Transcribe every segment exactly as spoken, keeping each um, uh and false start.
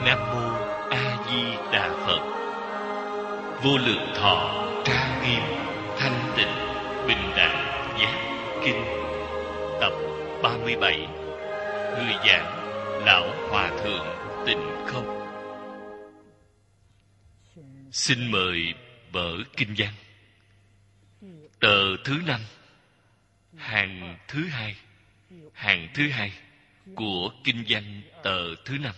Nam Mô A Di Đà Phật. Vô lượng thọ trang nghiêm thanh tịnh bình đẳng giác kinh. Tập ba mươi bảy. Người giảng Lão Hòa Thượng Tịnh Không. Xin mời vở kinh văn. Tờ thứ năm, hàng thứ hai, hàng thứ hai của kinh văn tờ thứ năm.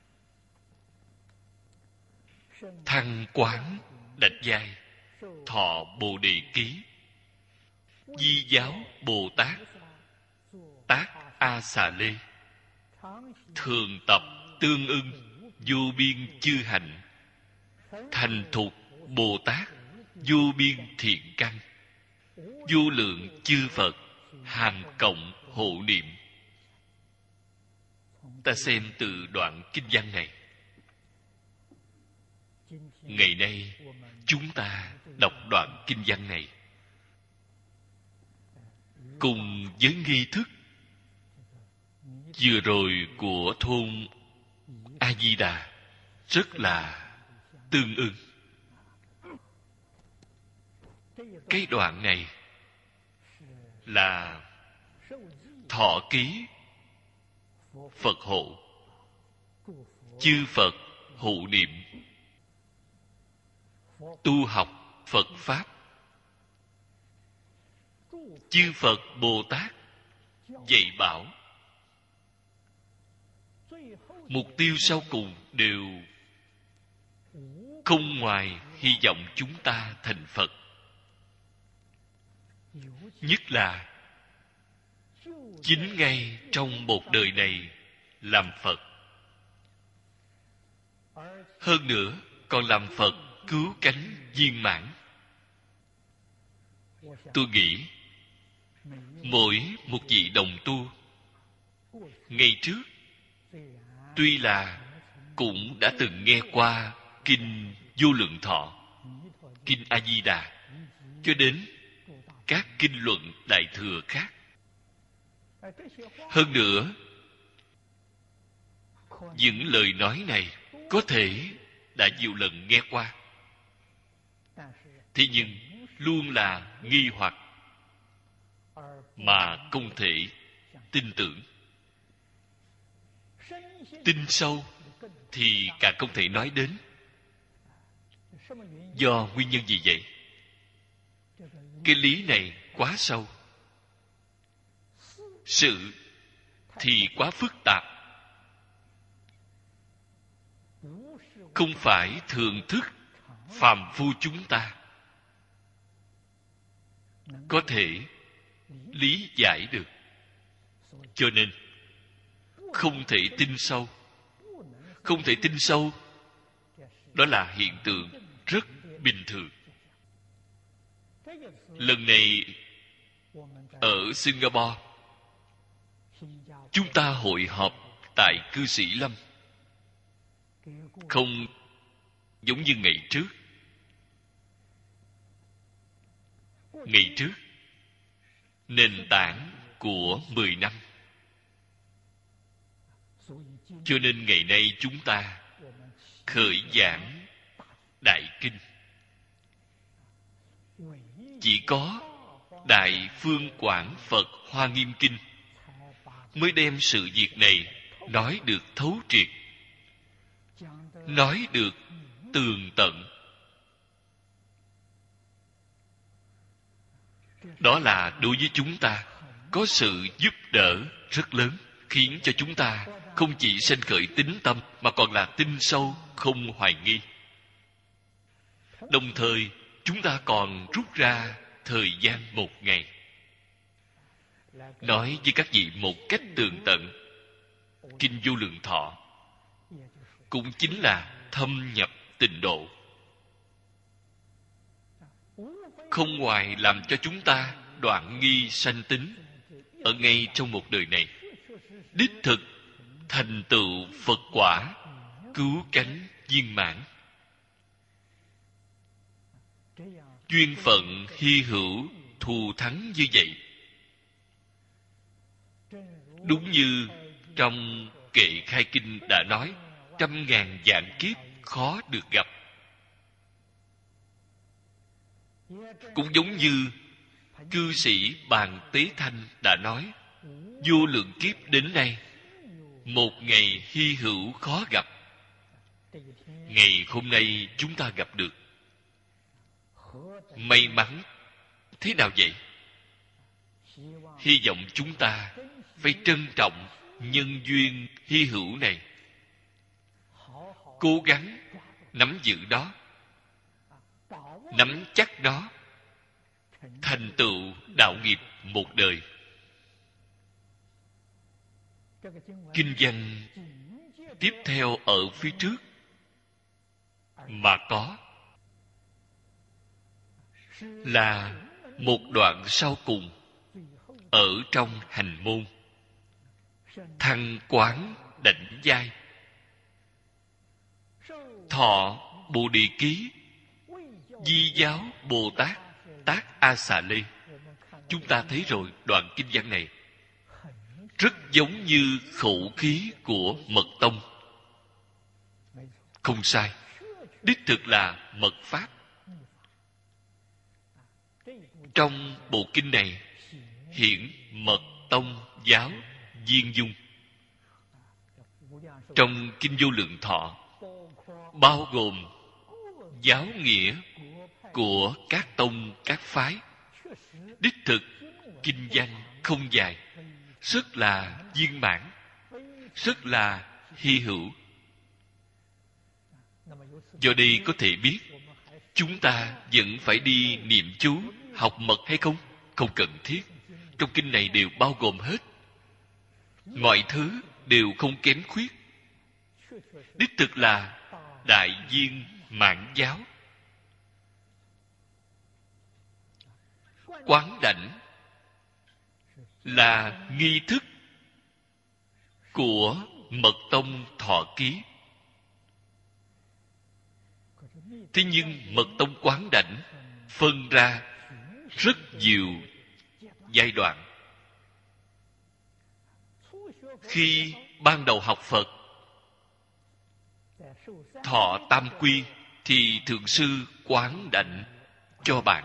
Thăng Quán Đạch Giai Thọ Bồ Đề Ký. Di Giáo Bồ Tát Tác A Xà Lê. Thường tập tương ưng vô biên chư hạnh. Thành thục Bồ Tát vô biên thiện căn. Vô lượng chư Phật hàm cộng hộ niệm. Ta xem từ đoạn kinh văn này. Ngày nay chúng ta đọc đoạn kinh văn này cùng với nghi thức vừa rồi của thôn A Di Đà rất là tương ưng. Cái đoạn này là thọ ký Phật hộ, chư Phật hộ niệm, tu học Phật Pháp, chư Phật Bồ Tát dạy bảo. Mục tiêu sau cùng đều không ngoài hy vọng chúng ta thành Phật. Nhất là chính ngay trong một đời này làm Phật. Hơn nữa còn làm Phật cứu cánh viên mãn. Tôi nghĩ mỗi một vị đồng tu ngày trước tuy là cũng đã từng nghe qua kinh Vô Lượng Thọ, kinh A Di Đà, cho đến các kinh luận đại thừa khác. Hơn nữa, những lời nói này có thể đã nhiều lần nghe qua, thế nhưng luôn là nghi hoặc mà không thể tin tưởng. Tin sâu thì càng không thể nói đến. Do nguyên nhân gì vậy? Cái lý này quá sâu, sự thì quá phức tạp, không phải thường thức phàm phu chúng ta có thể lý giải được. Cho nên không thể tin sâu. Không thể tin sâu, đó là hiện tượng rất bình thường. Lần này ở Singapore, chúng ta hội họp tại cư sĩ Lâm. Không giống như ngày trước. Ngày trước, nền tảng của mười năm. Cho nên ngày nay chúng ta khởi giảng Đại Kinh. Chỉ có Đại Phương Quảng Phật Hoa Nghiêm Kinh mới đem sự việc này nói được thấu triệt, nói được tường tận. Đó là đối với chúng ta có sự giúp đỡ rất lớn, khiến cho chúng ta không chỉ sanh khởi tín tâm mà còn là tin sâu, không hoài nghi. Đồng thời chúng ta còn rút ra thời gian một ngày, nói với các vị một cách tường tận. Kinh Vô Lượng Thọ cũng chính là thâm nhập tịnh độ, không ngoài làm cho chúng ta đoạn nghi sanh tính ở ngay trong một đời này, đích thực thành tựu Phật quả, cứu cánh viên mãn. Duyên phận hy hữu thù thắng như vậy. Đúng như trong kệ khai kinh đã nói, trăm ngàn vạn kiếp khó được gặp. Cũng giống như cư sĩ Bàn Tế Thanh đã nói, vô lượng kiếp đến nay, một ngày hy hữu khó gặp. Ngày hôm nay chúng ta gặp được. May mắn thế nào vậy? Hy vọng chúng ta phải trân trọng nhân duyên hy hữu này, cố gắng nắm giữ đó, nắm chắc đó, thành tựu đạo nghiệp một đời. Kinh văn tiếp theo ở phía trước mà có là một đoạn sau cùng ở trong hành môn. Thăng quán đảnh giai, thọ Bồ Đề Ký, Di Giáo Bồ Tát, Tác A Xà Lê. Chúng ta thấy rồi, đoạn kinh văn này rất giống như khẩu khí của Mật Tông. Không sai, đích thực là mật pháp. Trong bộ kinh này hiển Mật Tông giáo viên dung. Trong kinh Vô Lượng Thọ bao gồm giáo nghĩa của các tông các phái. Đích thực kinh văn không dài, rất là viên mãn, rất là hy hữu. Do đây có thể biết chúng ta vẫn phải đi niệm chú, học mật hay không? Không cần thiết. Trong kinh này đều bao gồm hết. Mọi thứ đều không kém khuyết. Đích thực là đại viên mãn giáo. Quán đảnh là nghi thức của Mật Tông Thọ Ký. Thế nhưng Mật Tông quán đảnh phân ra rất nhiều giai đoạn. Khi ban đầu học Phật, thọ tam quy, thì thượng sư quán đảnh cho bạn.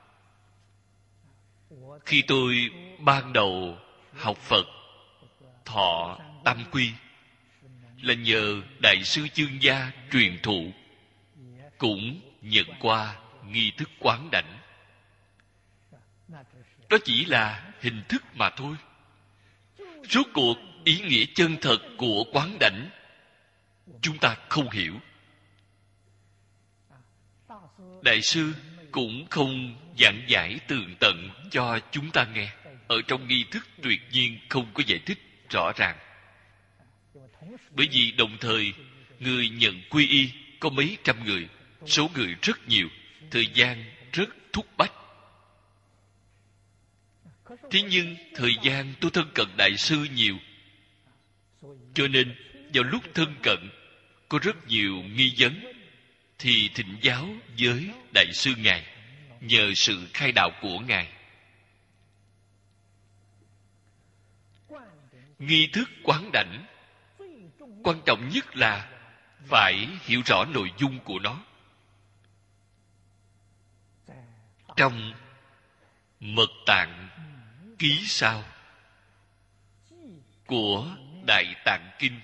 Khi tôi ban đầu học Phật, thọ tam quy, là nhờ Đại sư Chương Gia truyền thụ, cũng nhận qua nghi thức quán đảnh. Đó chỉ là hình thức mà thôi. Rốt cuộc ý nghĩa chân thật của quán đảnh chúng ta không hiểu. Đại sư cũng không giảng giải tường tận cho chúng ta nghe. Ở trong nghi thức tuyệt nhiên không có giải thích rõ ràng. Bởi vì đồng thời người nhận quy y có mấy trăm người, số người rất nhiều, thời gian rất thúc bách. Thế nhưng thời gian tôi thân cận Đại sư nhiều, cho nên vào lúc thân cận có rất nhiều nghi vấn, thì thỉnh giáo với Đại sư Ngài, nhờ sự khai đạo của Ngài. Nghi thức quán đảnh quan trọng nhất là phải hiểu rõ nội dung của nó. Trong Mật Tạng Ký Sao của Đại Tạng Kinh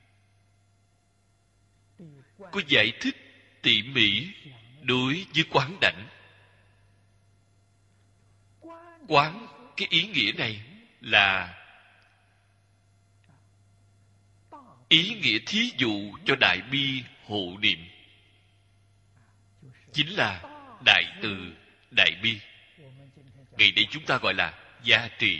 có giải thích tỉ mỉ đối với quán đảnh. Quán, cái ý nghĩa này là ý nghĩa thí dụ cho đại bi hộ niệm, chính là đại từ đại bi. Ngày nay chúng ta gọi là gia trì.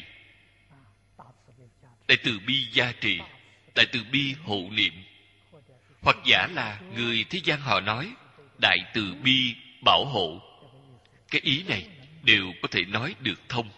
Đại từ bi gia trì, đại từ bi hộ niệm, hoặc giả là người thế gian họ nói đại từ bi bảo hộ. Cái ý này đều có thể nói được thông.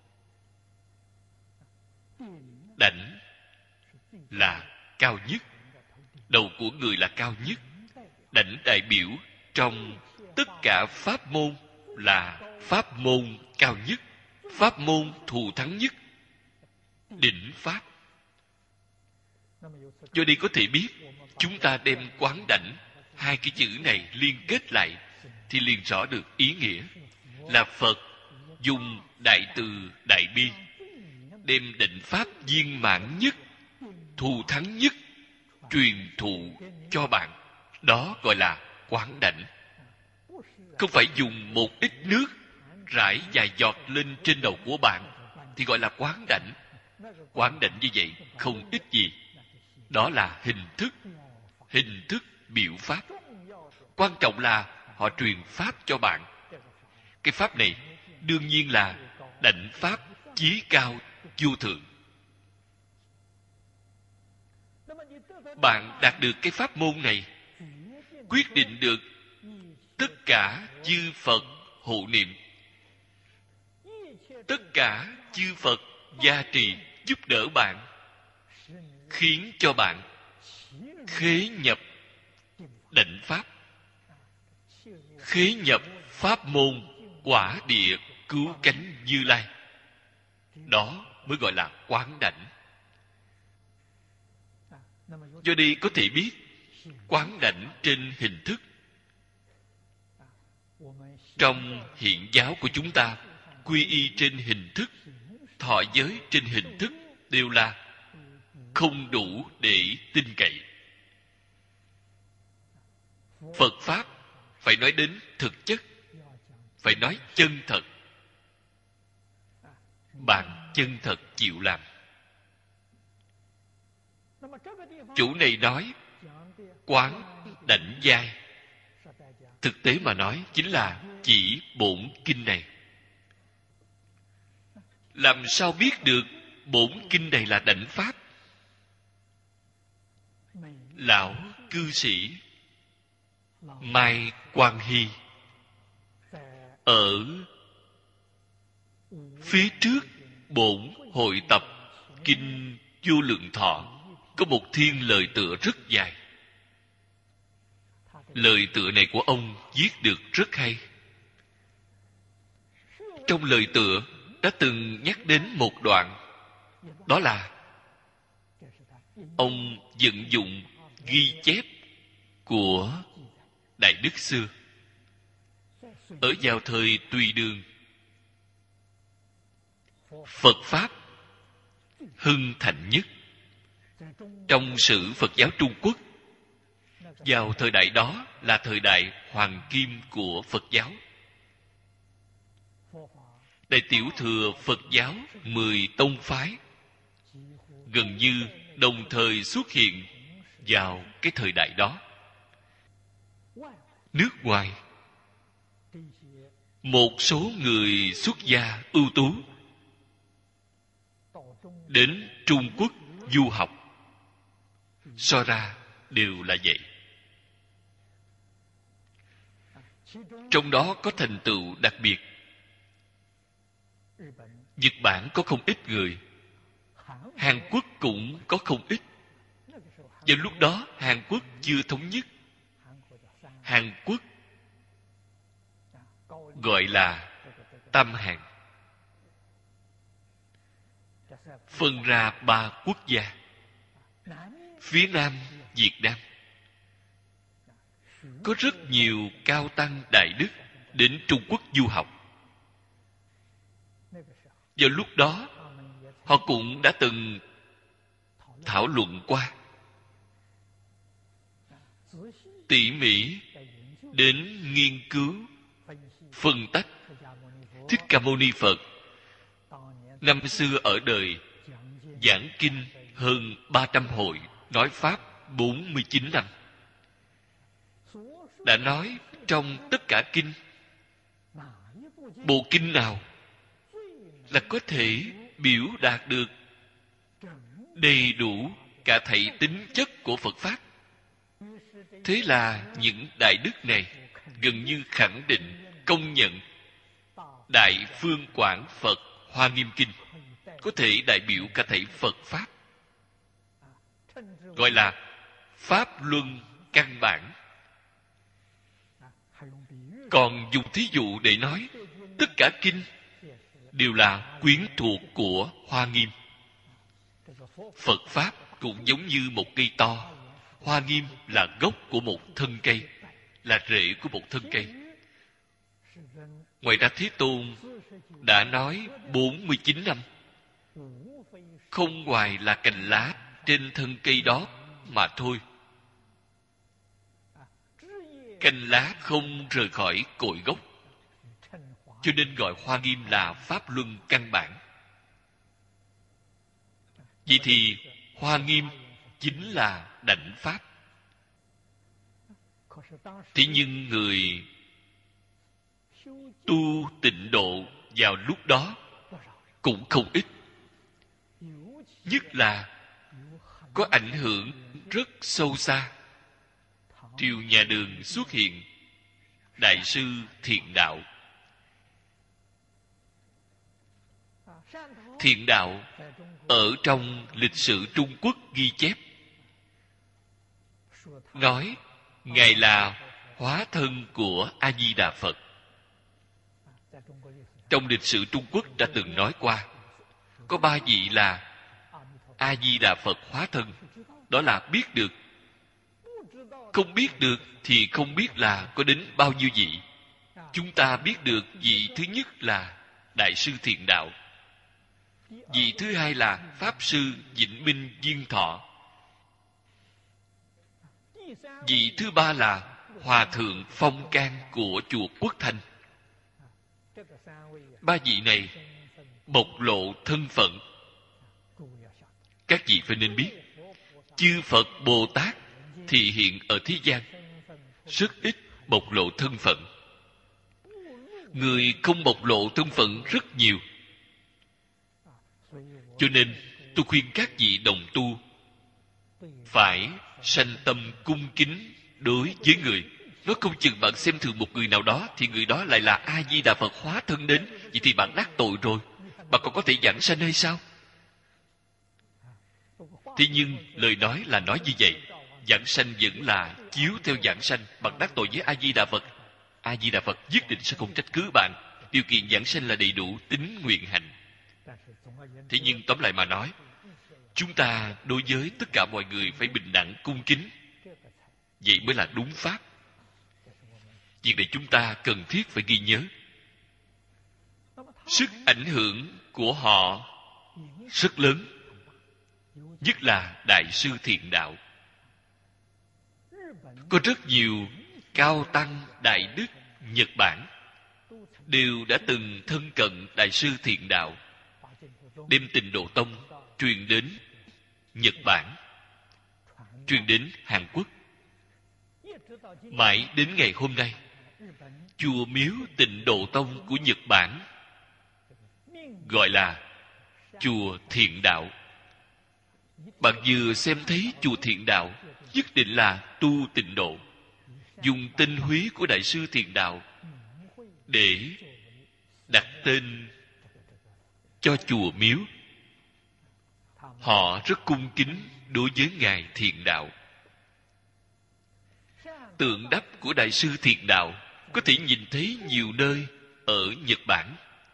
Đảnh là cao nhất, đầu của người là cao nhất. Đảnh đại biểu trong tất cả pháp môn là pháp môn cao nhất, pháp môn thù thắng nhất, đỉnh pháp. Do đây có thể biết, chúng ta đem quán đảnh hai cái chữ này liên kết lại thì liền rõ được ý nghĩa là Phật dùng đại từ đại bi đem định pháp viên mãn nhất, thù thắng nhất truyền thụ cho bạn. Đó gọi là quán đảnh. Không phải dùng một ít nước rải vài giọt lên trên đầu của bạn thì gọi là quán đảnh. Quán đảnh như vậy không ít gì. Đó là hình thức, hình thức biểu pháp. Quan trọng là họ truyền pháp cho bạn. Cái pháp này đương nhiên là đảnh pháp chí cao vô thượng. Bạn đạt được cái pháp môn này, quyết định được tất cả chư Phật hộ niệm, tất cả chư Phật gia trì giúp đỡ bạn, khiến cho bạn khế nhập đảnh pháp, khế nhập pháp môn quả địa cứu cánh Như Lai. Đó mới gọi là quán đảnh. Do đây có thể biết, quán đảnh trên hình thức. Trong hiện giáo của chúng ta, quy y trên hình thức, thọ giới trên hình thức đều là không đủ để tin cậy. Phật Pháp phải nói đến thực chất, phải nói chân thật. Bạn chân thật chịu làm. Chủ này nói quán đảnh giai, thực tế mà nói chính là chỉ bổn kinh này. Làm sao biết được bổn kinh này là đảnh pháp? Lão cư sĩ Mai Quang Hy ở phía trước bổn hội tập Kinh Vô Lượng Thọ có một thiên lời tựa rất dài. Lời tựa này của ông viết được rất hay. Trong lời tựa đã từng nhắc đến một đoạn, đó là ông vận dụng ghi chép của Đại Đức xưa. Ở vào thời Tùy Đường, Phật Pháp hưng thịnh nhất. Trong sử Phật giáo Trung Quốc, vào thời đại đó là thời đại hoàng kim của Phật giáo. Đại Tiểu Thừa Phật giáo mười tông phái gần như đồng thời xuất hiện vào cái thời đại đó. Nước ngoài, một số người xuất gia ưu tú đến Trung Quốc du học, so ra đều là vậy. Trong đó có thành tựu đặc biệt. Nhật Bản có không ít người, Hàn Quốc cũng có không ít. Vào lúc đó Hàn Quốc chưa thống nhất. Hàn Quốc gọi là Tam Hàn, phân ra ba quốc gia. Phía Nam Việt Nam có rất nhiều cao tăng đại đức đến Trung Quốc du học. Vào lúc đó họ cũng đã từng thảo luận qua, tỉ mỉ đến nghiên cứu phân tách. Thích Ca Mâu Ni Phật năm xưa ở đời giảng kinh hơn ba trăm hội, nói pháp bốn mươi chín năm. Đã nói trong tất cả kinh, bộ kinh nào là có thể biểu đạt được đầy đủ cả thảy tính chất của Phật Pháp. Thế là những đại đức này gần như khẳng định, công nhận Đại Phương Quảng Phật Hoa Nghiêm Kinh có thể đại biểu cả thảy Phật Pháp, gọi là Pháp Luân căn bản. Còn dùng thí dụ để nói, tất cả kinh đều là quyến thuộc của Hoa Nghiêm. Phật Pháp cũng giống như một cây to. Hoa Nghiêm là gốc của một thân cây, là rễ của một thân cây. Ngoài ra Thế Tôn đã nói bốn mươi chín năm, không ngoài là cành lá trên thân cây đó mà thôi. Cành lá không rời khỏi cội gốc, cho nên gọi Hoa Nghiêm là Pháp Luân căn bản. Vậy thì Hoa Nghiêm chính là đảnh Pháp. Thế nhưng người tu tịnh độ vào lúc đó cũng không ít. Nhất là có ảnh hưởng rất sâu xa. Triều Nhà Đường xuất hiện Đại sư Thiện Đạo. Thiện Đạo ở trong lịch sử Trung Quốc ghi chép, nói Ngài là hóa thân của A-di-đà Phật. Trong lịch sử Trung Quốc đã từng nói qua, có ba vị là A-di-đà Phật hóa thân. Đó là biết được. Không biết được thì không biết là có đến bao nhiêu vị. Chúng ta biết được vị thứ nhất là Đại sư Thiện Đạo. Vị thứ hai là Pháp sư Vĩnh Minh Viên Thọ. Vị thứ ba là Hòa thượng Phong Can của chùa Quốc Thanh. Ba vị này bộc lộ thân phận. Các vị phải nên biết, chư Phật Bồ Tát thì hiện ở thế gian rất ít bộc lộ thân phận. Người không bộc lộ thân phận rất nhiều. Cho nên tôi khuyên các vị đồng tu phải sanh tâm cung kính đối với người. Nói không chừng bạn xem thường một người nào đó thì người đó lại là A-di-đà Phật hóa thân đến. Vậy thì bạn đắc tội rồi. Bạn còn có thể giảng sanh hay sao? Thế nhưng lời nói là nói như vậy. Giảng sanh vẫn là chiếu theo giảng sanh. Bạn đắc tội với A-di-đà Phật, A-di-đà Phật nhất định sẽ không trách cứ bạn. Điều kiện giảng sanh là đầy đủ tín nguyện hành. Thế nhưng tóm lại mà nói, chúng ta đối với tất cả mọi người phải bình đẳng cung kính. Vậy mới là đúng Pháp. Việc này chúng ta cần thiết phải ghi nhớ. Sức ảnh hưởng của họ rất lớn. Nhất là Đại sư Thiện Đạo. Có rất nhiều cao tăng đại đức Nhật Bản đều đã từng thân cận Đại sư Thiện Đạo, đem Tịnh Độ Tông truyền đến Nhật Bản, truyền đến Hàn Quốc. Mãi đến ngày hôm nay, chùa miếu Tịnh Độ Tông của Nhật Bản gọi là chùa Thiện Đạo. Bạn vừa xem thấy chùa Thiện Đạo, nhất định là tu tịnh độ, dùng tinh túy của Đại sư Thiện Đạo để đặt tên cho chùa miếu. Họ rất cung kính đối với Ngài Thiện Đạo. Tượng đắp của Đại sư Thiện Đạo có thể nhìn thấy nhiều nơi ở Nhật Bản.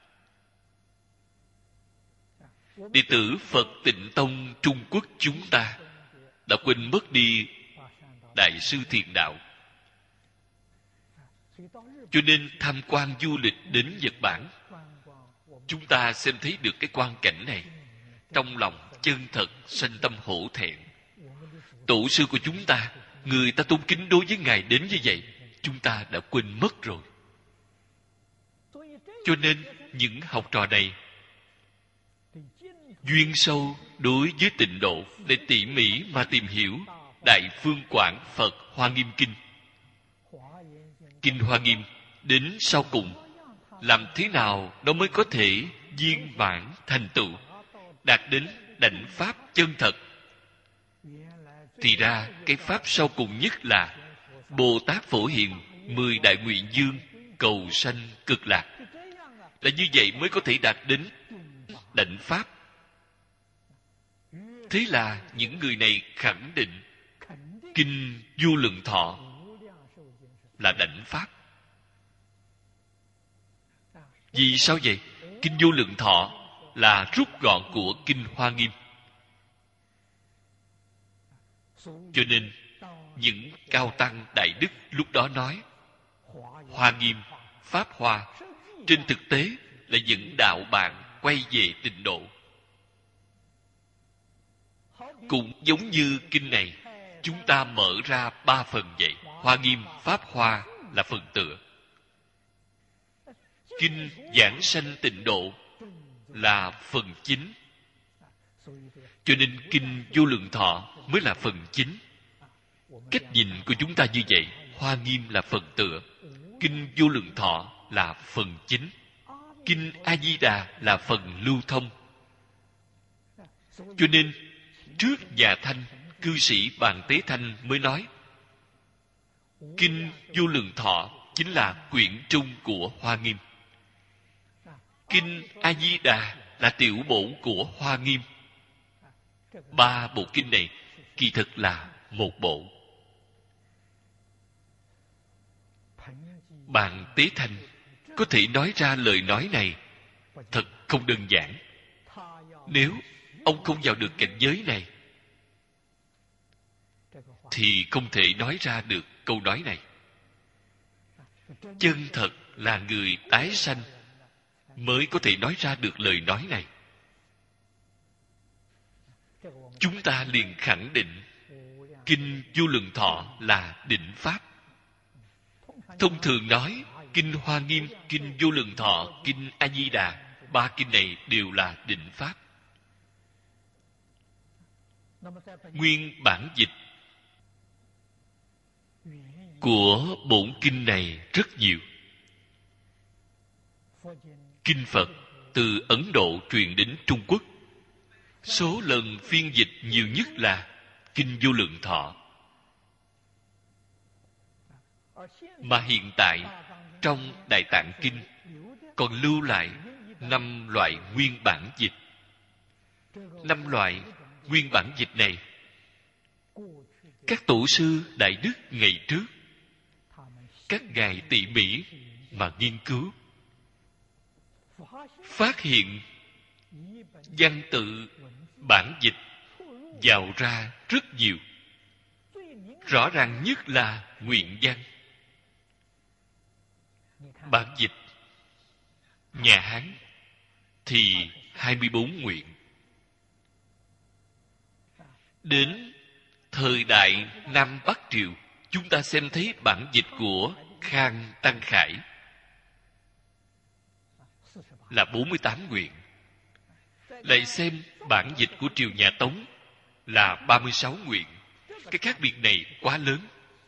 Đệ tử Phật Tịnh Tông Trung Quốc chúng ta đã quên mất đi Đại sư Thiện Đạo. Cho nên tham quan du lịch đến Nhật Bản, chúng ta xem thấy được cái quang cảnh này, trong lòng chân thật sanh tâm hổ thẹn. Tổ sư của chúng ta, người ta tôn kính đối với Ngài đến như vậy, chúng ta đã quên mất rồi. Cho nên những học trò này duyên sâu đối với tịnh độ để tỉ mỉ mà tìm hiểu Đại Phương Quảng Phật Hoa Nghiêm Kinh. Kinh Hoa Nghiêm đến sau cùng, làm thế nào nó mới có thể viên mãn thành tựu, đạt đến đảnh Pháp chân thật? Thì ra cái Pháp sau cùng nhất là Bồ Tát Phổ Hiền mười đại nguyện dương cầu sanh cực lạc. Là như vậy mới có thể đạt đến đảnh Pháp. Thế là những người này khẳng định Kinh Vô Lượng Thọ là đảnh Pháp. Vì sao vậy? Kinh Vô Lượng Thọ là rút gọn của Kinh Hoa Nghiêm. Cho nên những cao tăng đại đức lúc đó nói Hoa Nghiêm, Pháp Hoa trên thực tế là dẫn đạo bạn quay về tịnh độ. Cũng giống như kinh này, chúng ta mở ra ba phần vậy. Hoa Nghiêm, Pháp Hoa là phần tựa. Kinh giảng sanh tịnh độ là phần chính. Cho nên kinh Vô Lượng Thọ mới là phần chính. Cách nhìn của chúng ta như vậy. Hoa Nghiêm là phần tựa, kinh Vô Lượng Thọ là phần chính, kinh A Di Đà là phần lưu thông. Cho nên trước nhà Thanh, cư sĩ Bàn Tế Thanh mới nói kinh Vô Lượng Thọ chính là quyển trung của Hoa Nghiêm. Kinh A Di Đà là tiểu bổ của Hoa Nghiêm. Ba bộ kinh này kỳ thực là một bộ. Bàn Tế Thanh có thể nói ra lời nói này thật không đơn giản. Nếu ông không vào được cảnh giới này thì không thể nói ra được câu nói này. Chân thật là người tái sanh mới có thể nói ra được lời nói này. Chúng ta liền khẳng định kinh Vô Lượng Thọ là định pháp. Thông thường nói kinh Hoa Nghiêm, kinh Vô Lượng Thọ, kinh A Di Đà, ba kinh này đều là định pháp. Nguyên bản dịch của bổn kinh này rất nhiều. Kinh Phật từ Ấn Độ truyền đến Trung Quốc, số lần phiên dịch nhiều nhất là kinh Vô Lượng Thọ. Mà hiện tại trong Đại Tạng Kinh còn lưu lại năm loại nguyên bản dịch. Năm loại nguyên bản dịch này, các tổ sư đại đức ngày trước các ngài tỉ mỉ mà nghiên cứu, phát hiện văn tự bản dịch vào ra rất nhiều. Rõ ràng nhất là nguyện văn. Bản dịch nhà Hán thì hai mươi bốn nguyện. Đến thời đại Nam Bắc Triều, chúng ta xem thấy bản dịch của Khang Tăng Khải là bốn mươi tám nguyện. Lại xem bản dịch của triều nhà Tống là ba mươi sáu nguyện. Cái khác biệt này quá lớn.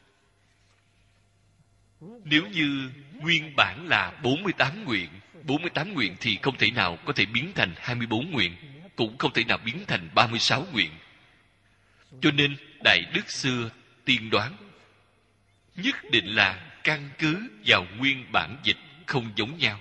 Nếu như nguyên bản là bốn mươi tám nguyện, bốn mươi tám nguyện thì không thể nào có thể biến thành hai mươi bốn nguyện, cũng không thể nào biến thành ba mươi sáu nguyện. Cho nên đại đức xưa tiên đoán nhất định là căn cứ vào nguyên bản dịch không giống nhau.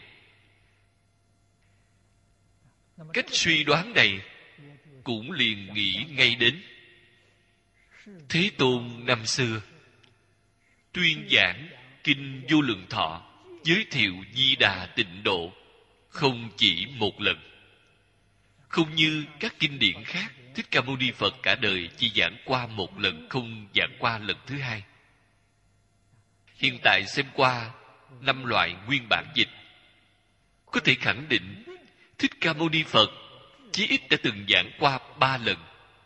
Cách suy đoán này cũng liền nghĩ ngay đến Thế Tôn năm xưa tuyên giảng kinh Vô Lượng Thọ, giới thiệu Di Đà Tịnh Độ không chỉ một lần. Không như các kinh điển khác, Thích Ca Mâu Ni Phật cả đời chỉ giảng qua một lần, không giảng qua lần thứ hai. Hiện tại xem qua năm loại nguyên bản dịch, có thể khẳng định Thích Ca Mâu Ni Phật chí ít đã từng giảng qua ba lần.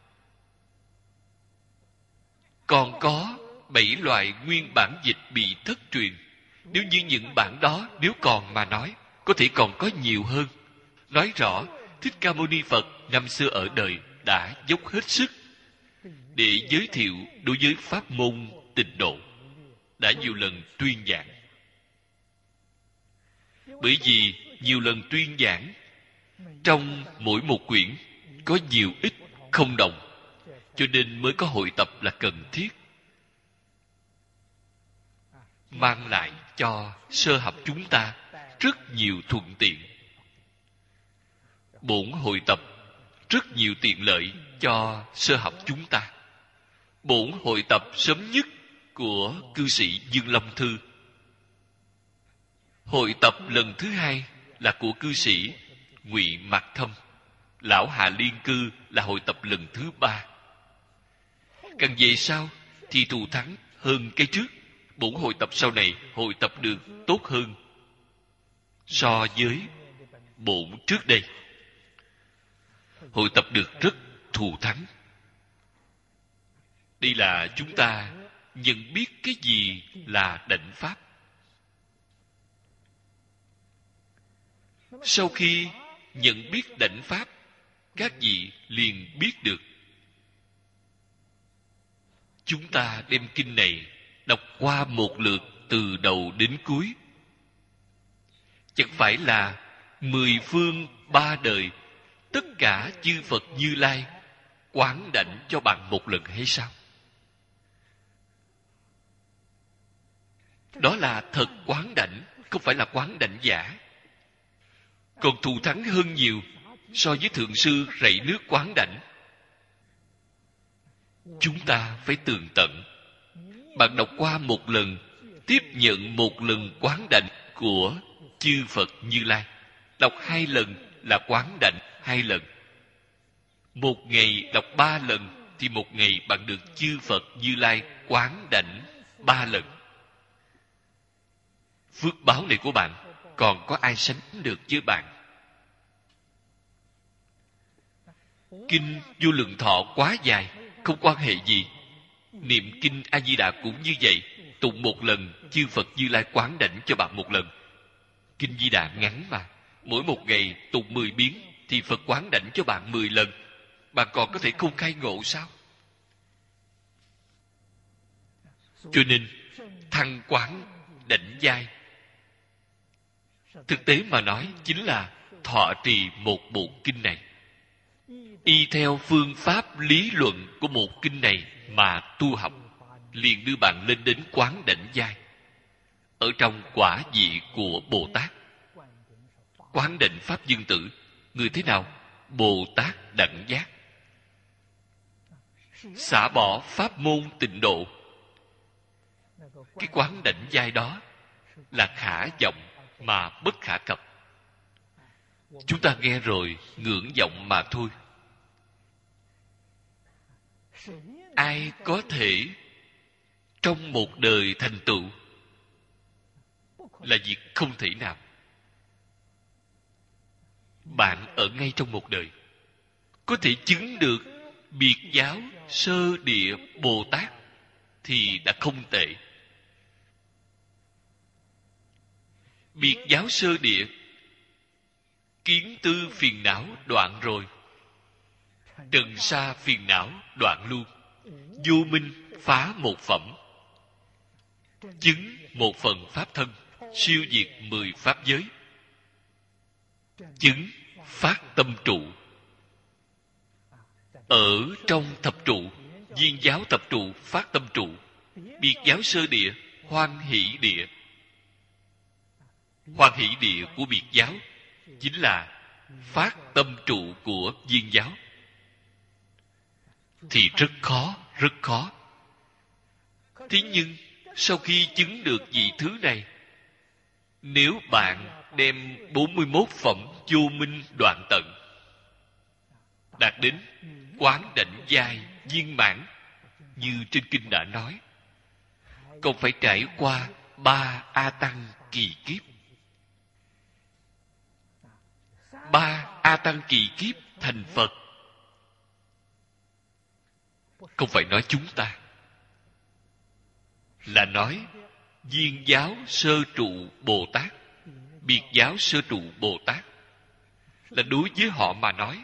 Còn có bảy loại nguyên bản dịch bị thất truyền. Nếu như những bản đó nếu còn mà nói, có thể còn có nhiều hơn. Nói rõ Thích Ca Mâu Ni Phật năm xưa ở đời đã dốc hết sức để giới thiệu đối với pháp môn Tịnh Độ, đã nhiều lần tuyên giảng. Bởi vì nhiều lần tuyên giảng, trong mỗi một quyển có nhiều ít không đồng, cho nên mới có hội tập là cần thiết, mang lại cho sơ học chúng ta rất nhiều thuận tiện. Bổn hội tập rất nhiều tiện lợi cho sơ học chúng ta. Bổn hội tập sớm nhất của cư sĩ Dương Long Thư. Hội tập lần thứ hai là của cư sĩ Ngụy Mạc Thâm. Lão Hạ Liên Cư là hội tập lần thứ ba. càng về sau thì thù thắng hơn cái trước. Bổn hội tập sau này hội tập được tốt hơn so với bổn trước đây. Hội tập được rất thù thắng. Đây là chúng ta nhận biết cái gì là đảnh pháp. Sau khi nhận biết đảnh pháp, các vị liền biết được. Chúng ta đem kinh này đọc qua một lượt từ đầu đến cuối, chẳng phải là mười phương ba đời tất cả chư Phật Như Lai quán đảnh cho bạn một lần hay sao? Đó là thật quán đảnh, không phải là quán đảnh giả. Còn thù thắng hơn nhiều so với thượng sư rảy nước quán đảnh. Chúng ta phải tường tận. Bạn đọc qua một lần, tiếp nhận một lần quán đảnh của chư Phật Như Lai. Đọc hai lần là quán đảnh hai lần. Một ngày đọc ba lần thì một ngày bạn được chư Phật Như Lai quán đảnh ba lần. Phước báo này của bạn còn có ai sánh được với bạn? Kinh Vô Lượng Thọ quá dài, không quan hệ gì. Niệm kinh A Di Đà cũng như vậy, tụng một lần chư Phật Như Lai quán đảnh cho bạn một lần. Kinh Di Đà ngắn mà, mỗi một ngày tụng mười biến thì Phật quán đảnh cho bạn mười lần. Bạn còn có thể không khai ngộ sao? Cho nên thăng quán đảnh giai, thực tế mà nói chính là thọ trì một bộ kinh này, y theo phương pháp lý luận của một kinh này mà tu học, liền đưa bạn lên đến quán đảnh giai. Ở trong quả vị của Bồ Tát, quán đảnh pháp dương tử, người thế nào? Bồ Tát đẳng giác. Xả bỏ pháp môn tịnh độ. Cái quán đảnh giai đó là khả vọng mà bất khả cập. Chúng ta nghe rồi ngưỡng vọng mà thôi. Ai có thể trong một đời thành tựu là việc không thể nào. Bạn ở ngay trong một đời có thể chứng được biệt giáo sơ địa Bồ Tát thì đã không tệ. Biệt giáo sơ địa, kiến tư phiền não đoạn rồi, trần sa phiền não đoạn luôn, vô minh phá một phẩm, chứng một phần pháp thân, siêu diệt mười pháp giới, chứng phát tâm trụ. Ở trong thập trụ, viên giáo thập trụ phát tâm trụ, biệt giáo sơ địa hoan hỷ địa. Hoan hỷ địa của biệt giáo chính là phát tâm trụ của viên giáo. Thì rất khó, rất khó. Thế nhưng sau khi chứng được vị thứ này, nếu bạn đem bốn mươi mốt phẩm vô minh đoạn tận, đạt đến quán đảnh giai viên mãn như trên kinh đã nói, còn phải trải qua ba A Tăng kỳ kiếp. Ba A Tăng kỳ kiếp thành Phật. Không phải nói chúng ta, là nói viên giáo sơ trụ Bồ Tát, biệt giáo sơ trụ Bồ Tát, là đối với họ mà nói.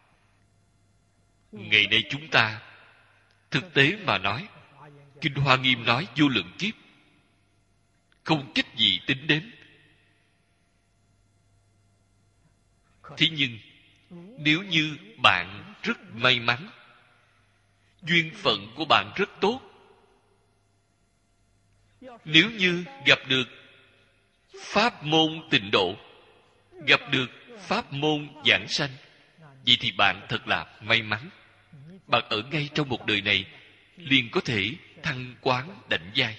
Ngày nay chúng ta thực tế mà nói, Kinh Hoa Nghiêm nói vô lượng kiếp, không cách gì tính đến. Thế nhưng nếu như bạn rất may mắn, duyên phận của bạn rất tốt, nếu như gặp được pháp môn tịnh độ, gặp được pháp môn giảng sanh, vậy thì bạn thật là may mắn. Bạn ở ngay trong một đời này liền có thể thăng quán đảnh giai.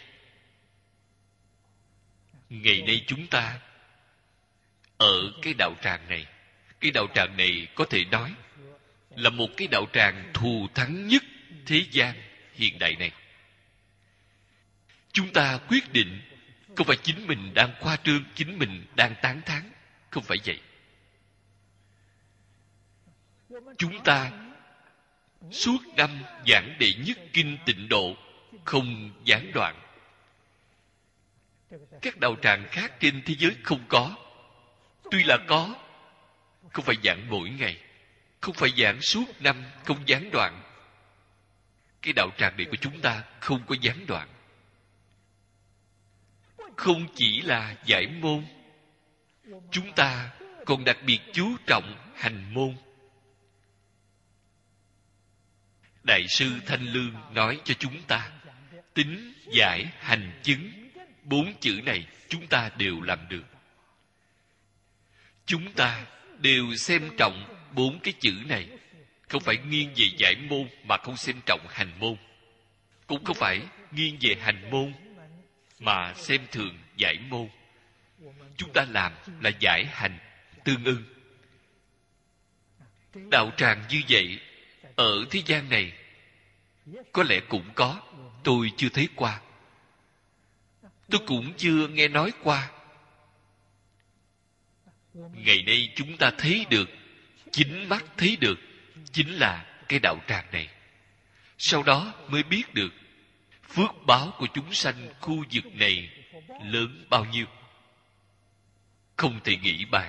Ngày nay chúng ta ở cái đạo tràng này, cái đạo tràng này có thể nói là một cái đạo tràng thù thắng nhất thế gian, hiện đại này. Chúng ta quyết định, không phải chính mình đang khoa trương, chính mình đang tán thán. Không phải vậy. Chúng ta suốt năm giảng đệ nhất kinh Tịnh Độ, không gián đoạn. Các đạo tràng khác trên thế giới không có. Tuy là có, không phải giảng mỗi ngày, không phải giảng suốt năm, không gián đoạn. Cái đạo tràng này của chúng ta không có gián đoạn. Không chỉ là giải môn, chúng ta còn đặc biệt chú trọng hành môn. Đại sư Thanh Lương nói cho chúng ta, tín, giải, hành, chứng, bốn chữ này chúng ta đều làm được. Chúng ta đều xem trọng bốn cái chữ này. Không phải nghiêng về giải môn mà không xem trọng hành môn. Cũng không phải nghiêng về hành môn mà xem thường giải môn. Chúng ta làm là giải hành tương ưng. Đạo tràng như vậy ở thế gian này có lẽ cũng có, tôi chưa thấy qua, tôi cũng chưa nghe nói qua. Ngày nay chúng ta thấy được, chính mắt thấy được, chính là cái đạo tràng này. Sau đó mới biết được phước báo của chúng sanh khu vực này lớn bao nhiêu, không thể nghĩ bàn.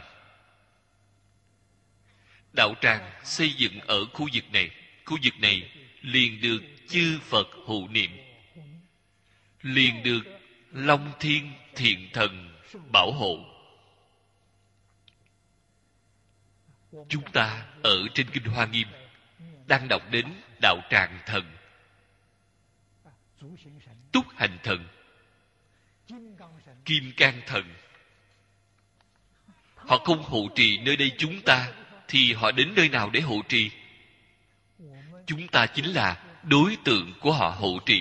Đạo tràng xây dựng ở khu vực này, khu vực này liền được chư Phật hộ niệm, liền được Long Thiên Thiện Thần bảo hộ. Chúng ta ở trên Kinh Hoa Nghiêm đang đọc đến đạo tràng thần, Túc Hành Thần, Kim Cang Thần. Họ không hộ trì nơi đây chúng ta, thì họ đến nơi nào để hộ trì? Chúng ta chính là đối tượng của họ hộ trì.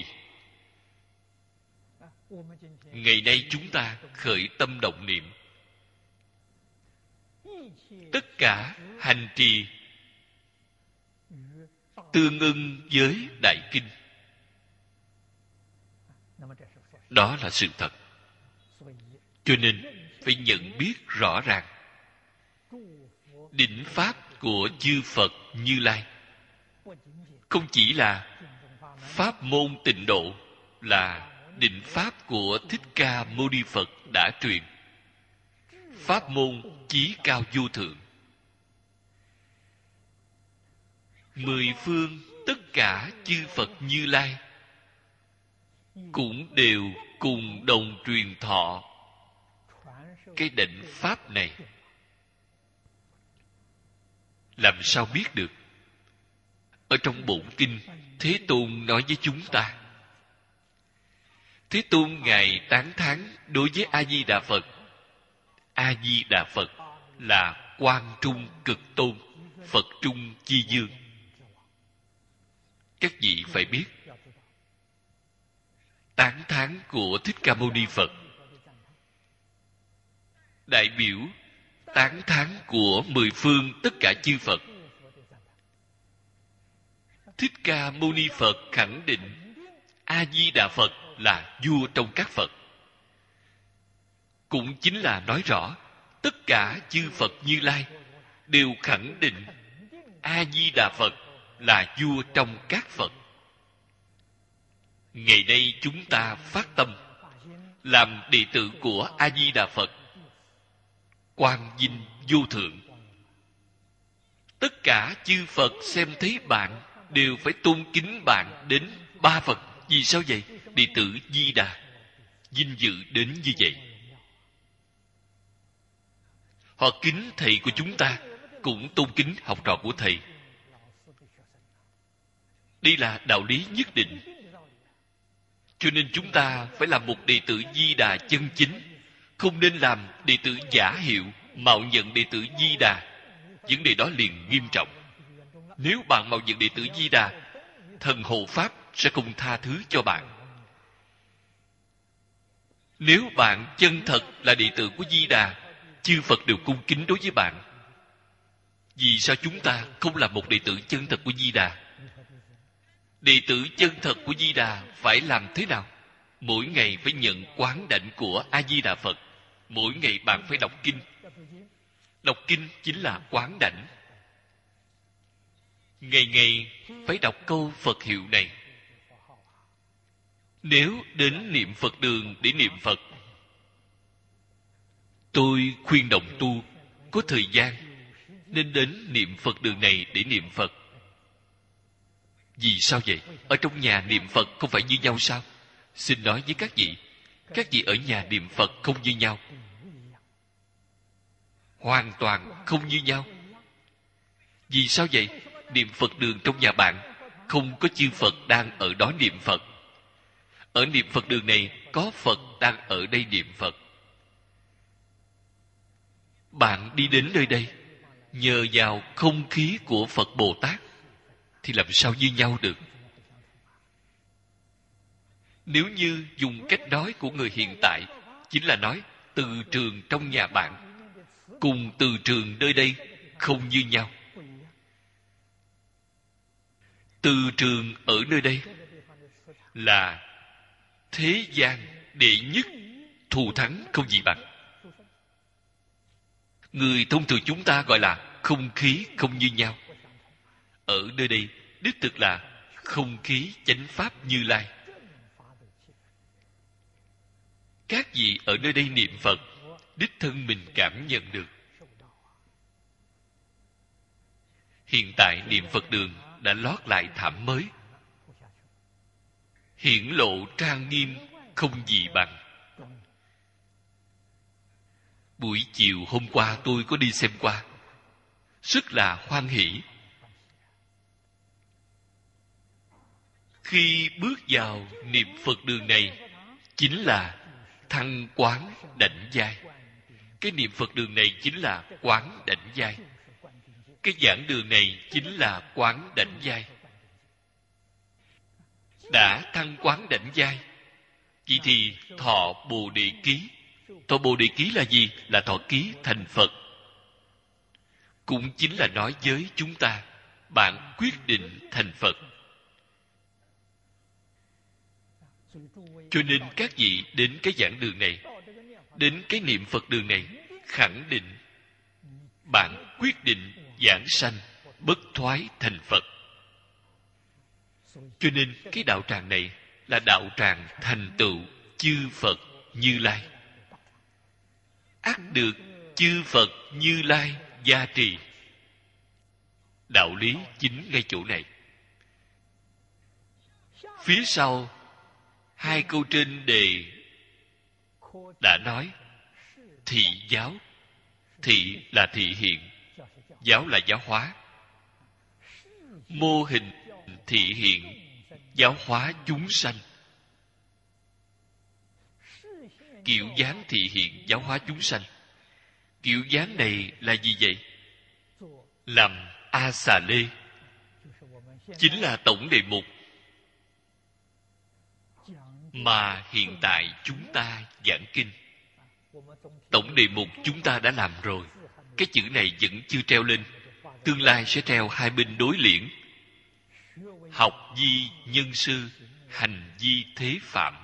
Ngày nay chúng ta khởi tâm động niệm, tất cả hành trì tương ưng với Đại Kinh. Đó là sự thật. Cho nên phải nhận biết rõ ràng đỉnh pháp của chư Phật Như Lai không chỉ là pháp môn Tịnh Độ, là định pháp của Thích Ca Mâu Ni Phật đã truyền, pháp môn chí cao vô thượng. Mười phương tất cả chư Phật Như Lai cũng đều cùng đồng truyền thọ cái định pháp này. Làm sao biết được? Ở trong bổn kinh, Thế Tôn nói với chúng ta. Thế Tôn Ngài tán thán đối với A-di-đà Phật. A-di-đà Phật là Quang Trung Cực Tôn, Phật Trung Chi Dương. Các vị phải biết, tán thán của Thích Ca Mâu Ni Phật đại biểu tán thán của mười phương tất cả chư Phật. Thích Ca Mâu Ni Phật khẳng định A-di-đà Phật là vua trong các Phật. Cũng chính là nói rõ tất cả chư Phật Như Lai đều khẳng định A-di-đà Phật là vua trong các Phật. Ngày nay chúng ta phát tâm làm đệ tử của A-di-đà Phật, quang vinh vô thượng. Tất cả chư Phật xem thấy bạn đều phải tôn kính bạn đến ba Phật. Vì sao vậy? Đệ tử Di Đà vinh dự đến như vậy. Họ kính thầy của chúng ta, cũng tôn kính học trò của thầy. Đây là đạo lý nhất định. Cho nên chúng ta phải làm một đệ tử Di Đà chân chính, không nên làm đệ tử giả hiệu, mạo nhận đệ tử Di Đà. Vấn đề đó liền nghiêm trọng. Nếu bạn mạo nhận đệ tử Di Đà, thần hộ pháp sẽ không tha thứ cho bạn. Nếu bạn chân thật là đệ tử của Di Đà, chư Phật đều cung kính đối với bạn. Vì sao chúng ta không là một đệ tử chân thật của Di Đà? Đệ tử chân thật của Di Đà phải làm thế nào? Mỗi ngày phải nhận quán đảnh của A Di Đà Phật. Mỗi ngày bạn phải đọc kinh. Đọc kinh chính là quán đảnh. Ngày ngày phải đọc câu Phật hiệu này. Nếu đến niệm Phật đường để niệm Phật, tôi khuyên đồng tu có thời gian nên đến niệm Phật đường này để niệm Phật. Vì sao vậy? Ở trong nhà niệm Phật không phải như nhau sao? Xin nói với các vị, các vị ở nhà niệm Phật không như nhau. Hoàn toàn không như nhau. Vì sao vậy? Niệm Phật đường trong nhà bạn không có chư Phật đang ở đó niệm Phật. Ở niệm Phật đường này có Phật đang ở đây niệm Phật. Bạn đi đến nơi đây nhờ vào không khí của Phật Bồ Tát thì làm sao như nhau được? Nếu như dùng cách nói của người hiện tại, chính là nói từ trường trong nhà bạn cùng từ trường nơi đây không như nhau. Từ trường ở nơi đây là thế gian đệ nhất, thù thắng không gì bằng. Người thông thường chúng ta gọi là không khí không như nhau. Ở nơi đây đích thực là không khí chánh pháp Như Lai. Các vị ở nơi đây niệm Phật, đích thân mình cảm nhận được. Hiện tại niệm Phật đường đã lót lại thảm mới, hiển lộ trang nghiêm không gì bằng. Buổi chiều hôm qua tôi có đi xem qua, rất là hoan hỷ. Khi bước vào niệm Phật đường này chính là thăng quán đảnh giai. Cái niệm Phật đường này chính là quán đảnh giai. Cái giảng đường này chính là quán đảnh giai. Đã thăng quán đảnh giai, vậy thì thọ Bồ Đề Ký. Thọ Bồ Đề Ký là gì? Là thọ ký thành Phật. Cũng chính là nói với chúng ta, bạn quyết định thành Phật. Cho nên các vị đến cái giảng đường này, đến cái niệm Phật đường này, khẳng định bạn quyết định giảng sanh bất thoái thành Phật. Cho nên cái đạo tràng này là đạo tràng thành tựu chư Phật Như Lai. Ắt được chư Phật Như Lai gia trì. Đạo lý chính ngay chỗ này. Phía sau hai câu trên đề đã nói thị giáo. Thị là thị hiện, giáo là giáo hóa. Mô hình thị hiện giáo hóa chúng sanh. Kiểu dáng thị hiện giáo hóa chúng sanh. Kiểu dáng này là gì vậy? Làm A Xà Lê, chính là tổng đề mục mà hiện tại chúng ta giảng kinh. Tổng đề mục chúng ta đã làm rồi, cái chữ này vẫn chưa treo lên. Tương lai sẽ treo hai bên đối liễn. Học di nhân sư, hành di thế phạm.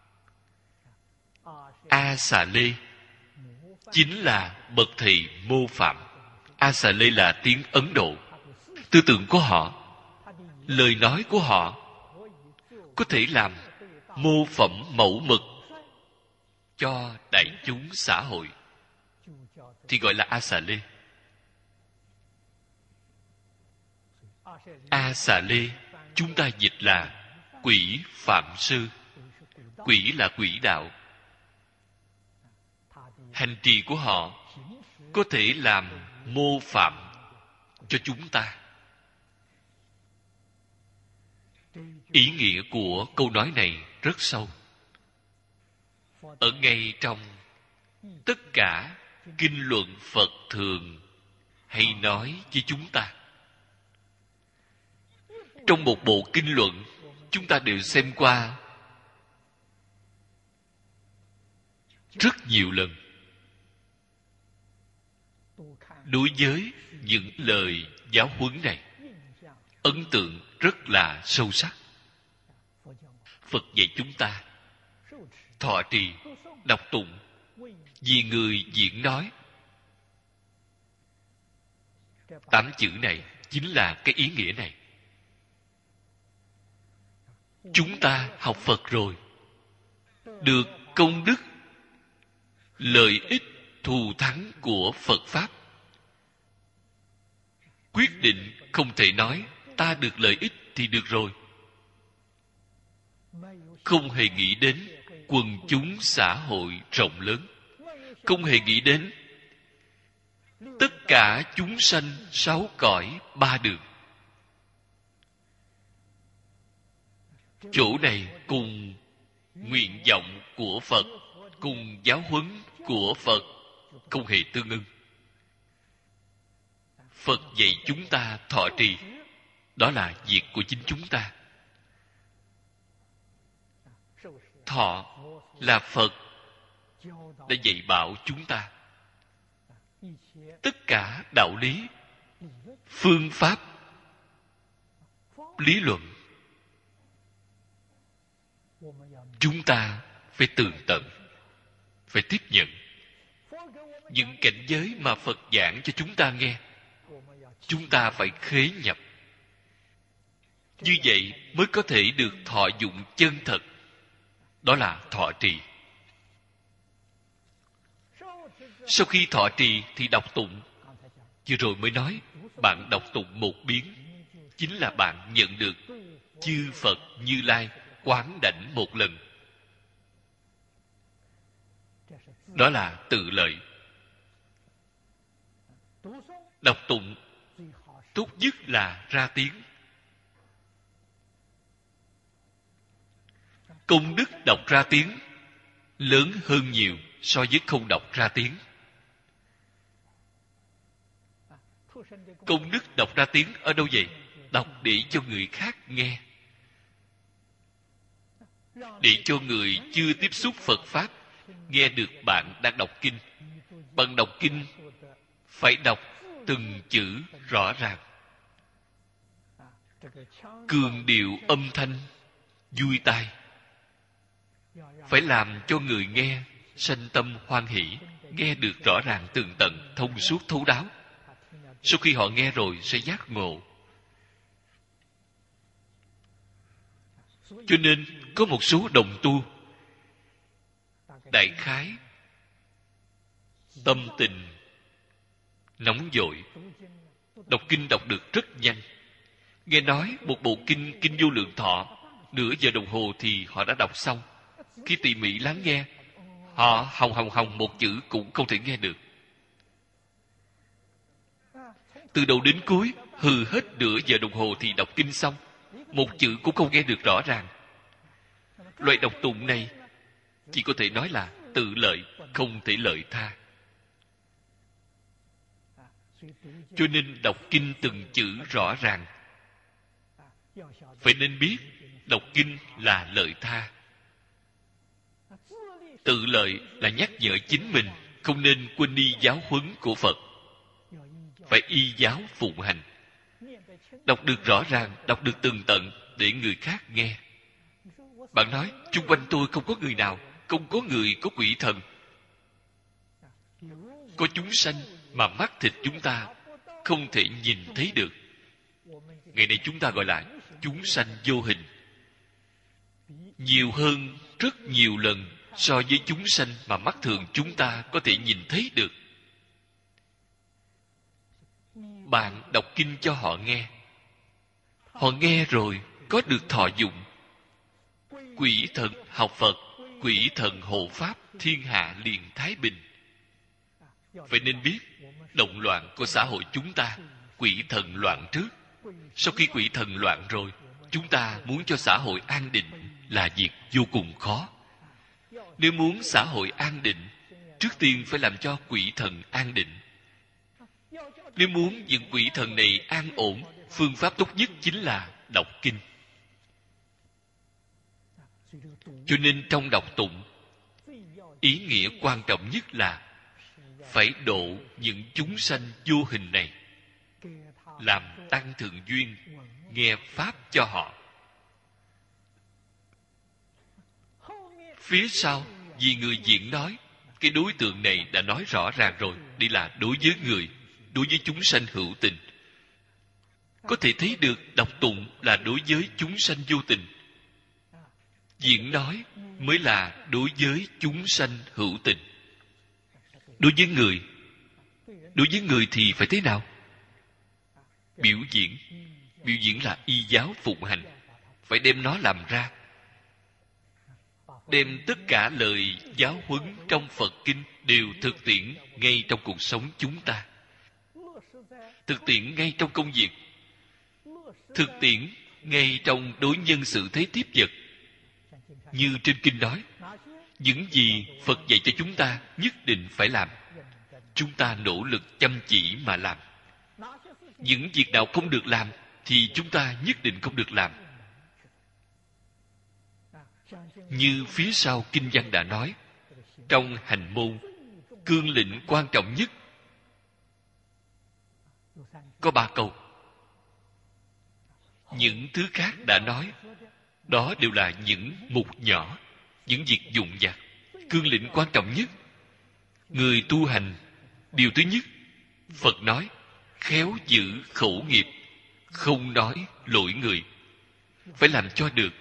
A Xà Lê chính là bậc thầy mô phạm. A Xà Lê là tiếng Ấn Độ. Tư tưởng của họ, lời nói của họ có thể làm mô phẩm mẫu mực cho đại chúng xã hội, thì gọi là A Xà Lê. A Xà Lê chúng ta dịch là quỷ phạm sư. Quỷ là quỷ đạo. Hành trì của họ có thể làm mô phạm cho chúng ta. Ý nghĩa của câu nói này rất sâu. Ở ngay trong tất cả kinh luận Phật thường hay nói với chúng ta. Trong một bộ kinh luận, chúng ta đều xem qua rất nhiều lần. Đối với những lời giáo huấn này, ấn tượng rất là sâu sắc. Phật dạy chúng ta thọ trì, đọc tụng, vì người diễn nói. Tám chữ này chính là cái ý nghĩa này. Chúng ta học Phật rồi, được công đức, lợi ích thù thắng của Phật Pháp. Quyết định không thể nói ta được lợi ích thì được rồi. Không hề nghĩ đến quần chúng xã hội rộng lớn, không hề nghĩ đến tất cả chúng sanh sáu cõi ba đường. Chỗ này cùng nguyện vọng của Phật, cùng giáo huấn của Phật không hề tương ưng. Phật dạy chúng ta thọ trì, đó là việc của chính chúng ta. Thọ là Phật đã dạy bảo chúng ta tất cả đạo lý, phương pháp, lý luận. Chúng ta phải tường tận, phải tiếp nhận những cảnh giới mà Phật giảng cho chúng ta nghe. Chúng ta phải khế nhập. Như vậy mới có thể được thọ dụng chân thật. Đó là thọ trì. Sau khi thọ trì thì đọc tụng. Vừa rồi mới nói, bạn đọc tụng một biến, chính là bạn nhận được chư Phật Như Lai quán đảnh một lần. Đó là tự lợi. Đọc tụng tốt nhất là ra tiếng. Công đức đọc ra tiếng lớn hơn nhiều so với không đọc ra tiếng. Công đức đọc ra tiếng ở đâu vậy? Đọc để cho người khác nghe, để cho người chưa tiếp xúc Phật Pháp nghe được bạn đang đọc kinh. Bạn đọc kinh phải đọc từng chữ rõ ràng, cường điệu âm thanh vui tai, phải làm cho người nghe sanh tâm hoan hỷ, nghe được rõ ràng tường tận, thông suốt thấu đáo. Sau khi họ nghe rồi sẽ giác ngộ. Cho nên có một số đồng tu đại khái tâm tình nóng vội, đọc kinh đọc được rất nhanh. Nghe nói một bộ kinh Kinh Vô Lượng Thọ, nửa giờ đồng hồ thì họ đã đọc xong. Khi tỉ mỉ lắng nghe, họ hòng hòng hòng một chữ cũng không thể nghe được. Từ đầu đến cuối hừ hết nửa giờ đồng hồ thì đọc kinh xong, một chữ cũng không nghe được rõ ràng. Loại đọc tụng này chỉ có thể nói là tự lợi, không thể lợi tha. Cho nên đọc kinh từng chữ rõ ràng. Phải nên biết đọc kinh là lợi tha. Tự lợi là nhắc nhở chính mình không nên quên đi giáo huấn của Phật, phải y giáo phụng hành. Đọc được rõ ràng, đọc được tường tận để người khác nghe. Bạn nói chung quanh tôi không có người nào, không có người có quỷ thần. Có chúng sanh mà mắt thịt chúng ta không thể nhìn thấy được. Ngày nay chúng ta gọi là chúng sanh vô hình, nhiều hơn rất nhiều lần so với chúng sanh mà mắt thường chúng ta có thể nhìn thấy được. Bạn đọc kinh cho họ nghe, họ nghe rồi có được thọ dụng. Quỷ thần học Phật, quỷ thần hộ Pháp, thiên hạ liền thái bình. Phải nên biết động loạn của xã hội chúng ta, quỷ thần loạn trước. Sau khi quỷ thần loạn rồi, chúng ta muốn cho xã hội an định là việc vô cùng khó. Nếu muốn xã hội an định, trước tiên phải làm cho quỷ thần an định. Nếu muốn những quỷ thần này an ổn, phương pháp tốt nhất chính là đọc kinh. Cho nên trong đọc tụng, ý nghĩa quan trọng nhất là phải độ những chúng sanh vô hình này, làm tăng thượng duyên, nghe pháp cho họ. Phía sau, vì người diễn nói, cái đối tượng này đã nói rõ ràng rồi. Đây là đối với người, đối với chúng sanh hữu tình. Có thể thấy được đọc tụng là đối với chúng sanh vô tình. Diễn nói mới là đối với chúng sanh hữu tình. Đối với người, đối với người thì phải thế nào? Biểu diễn. Biểu diễn là y giáo phụng hành. Phải đem nó làm ra. Đem tất cả lời giáo huấn trong Phật Kinh đều thực tiễn ngay trong cuộc sống chúng ta. Thực tiễn ngay trong công việc. Thực tiễn ngay trong đối nhân xử thế tiếp vật. Như trên Kinh nói, những gì Phật dạy cho chúng ta nhất định phải làm. Chúng ta nỗ lực chăm chỉ mà làm. Những việc nào không được làm thì chúng ta nhất định không được làm. Như phía sau kinh văn đã nói, trong hành môn, cương lĩnh quan trọng nhất có ba câu. Những thứ khác đã nói, đó đều là những mục nhỏ, những việc dụng vặt. Cương lĩnh quan trọng nhất, người tu hành, điều thứ nhất, Phật nói, khéo giữ khẩu nghiệp, không nói lỗi người. Phải làm cho được.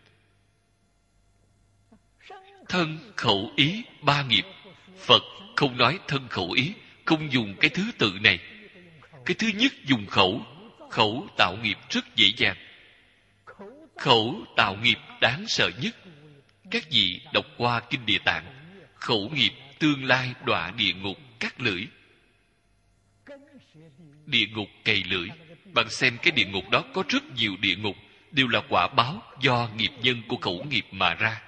Thân khẩu ý ba nghiệp. Phật không nói thân khẩu ý, không dùng cái thứ tự này. Cái thứ nhất dùng khẩu. Khẩu tạo nghiệp rất dễ dàng. Khẩu tạo nghiệp đáng sợ nhất. Các vị đọc qua Kinh Địa Tạng, khẩu nghiệp tương lai đọa địa ngục cắt lưỡi. Địa ngục cày lưỡi. Bạn xem cái địa ngục đó có rất nhiều địa ngục, đều là quả báo do nghiệp nhân của khẩu nghiệp mà ra.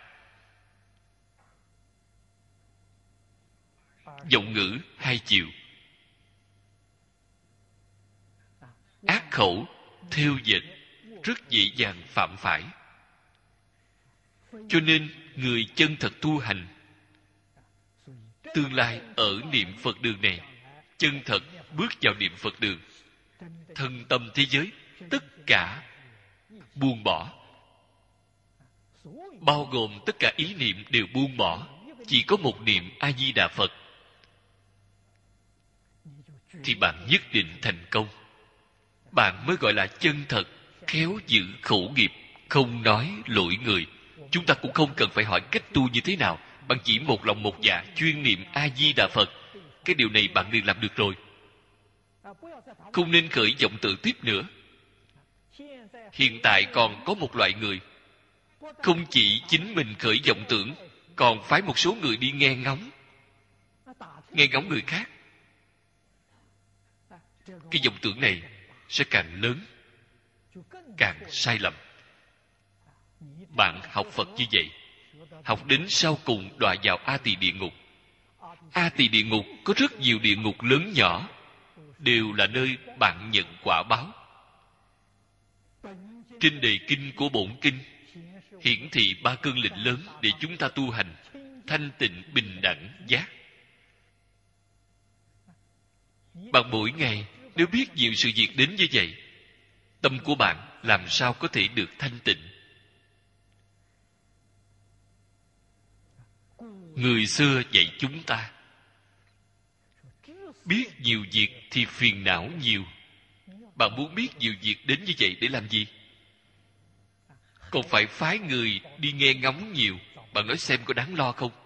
Giọng ngữ hai chiều. Ác khẩu, thêu dệt, rất dễ dàng phạm phải. Cho nên, người chân thật tu hành, tương lai ở niệm Phật đường này, chân thật bước vào niệm Phật đường, thân tâm thế giới, tất cả buông bỏ. Bao gồm tất cả ý niệm đều buông bỏ. Chỉ có một niệm A-di-đà Phật, thì bạn nhất định thành công. Bạn mới gọi là chân thật, khéo giữ khẩu nghiệp, không nói lỗi người. Chúng ta cũng không cần phải hỏi cách tu như thế nào. Bạn chỉ một lòng một dạ chuyên niệm A-di-đà Phật. Cái điều này bạn liền làm được rồi. Không nên khởi vọng tự tiếp nữa. Hiện tại còn có một loại người, không chỉ chính mình khởi vọng tưởng, còn phái một số người đi nghe ngóng. Nghe ngóng người khác. Cái vọng tưởng này sẽ càng lớn, càng sai lầm. Bạn học Phật như vậy, học đến sau cùng đọa vào A Tỳ địa ngục. A Tỳ địa ngục có rất nhiều địa ngục lớn nhỏ, đều là nơi bạn nhận quả báo. Trên đề kinh của bổn kinh hiển thị ba cương lĩnh lớn để chúng ta tu hành thanh tịnh, bình đẳng, giác. Bạn mỗi ngày nếu biết nhiều sự việc đến như vậy, tâm của bạn làm sao có thể được thanh tịnh? Người xưa dạy chúng ta, biết nhiều việc thì phiền não nhiều. Bạn muốn biết nhiều việc đến như vậy để làm gì? Còn phải phái người đi nghe ngóng nhiều. Bạn nói xem có đáng lo không?